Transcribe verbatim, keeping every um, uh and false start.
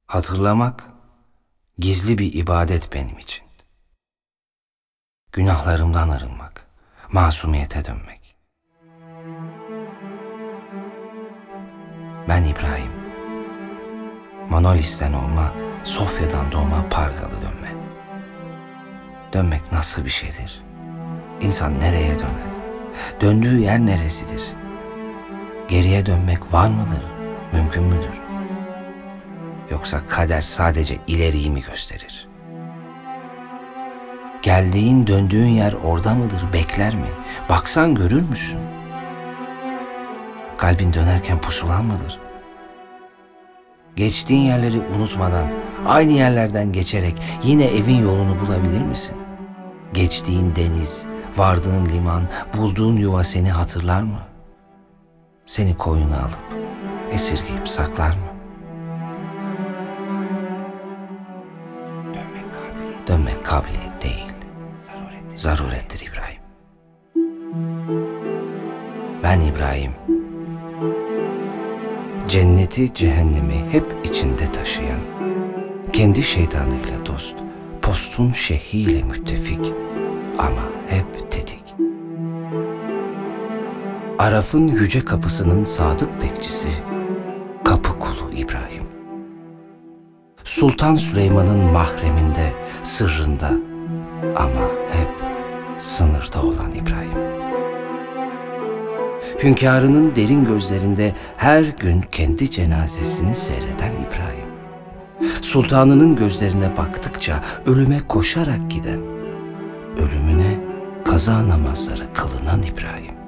Hatırlamak gizli bir ibadet benim için. Günahlarımdan arınmak, masumiyete dönmek. Ben İbrahim. Manolis'ten olma, Sofya'dan doğma Pargalı dönme. Dönmek nasıl bir şeydir? İnsan nereye döner? Döndüğü yer neresidir? Geriye dönmek var mıdır? Mümkün müdür? Yoksa kader sadece ileriyi mi gösterir? Geldiğin, döndüğün yer orada mıdır? Bekler mi? Baksan görür müsün? Kalbin dönerken pusulan mıdır? Geçtiğin yerleri unutmadan, aynı yerlerden geçerek yine evin yolunu bulabilir misin? Geçtiğin deniz, vardığın liman, bulduğun yuva seni hatırlar mı? Seni koyuna alıp, esirgeyip saklar mı? Dönmek kabiliyet, Dönmek kabiliyet değil, zarurettir, zarurettir İbrahim. Ben İbrahim. Cenneti, cehennemi hep içinde taşıyan, kendi şeytanıyla dost, postun şeyhiyle müttefik ama hep tetik. Araf'ın yüce kapısının sadık bekçisi, kapı kulu İbrahim. Sultan Süleyman'ın mahreminde, sırrında ama hep sınırda olan İbrahim. Hünkârının derin gözlerinde her gün kendi cenazesini seyreden İbrahim. Sultanının gözlerine baktıkça ölüme koşarak giden, ölümüne kaza namazları kılınan İbrahim.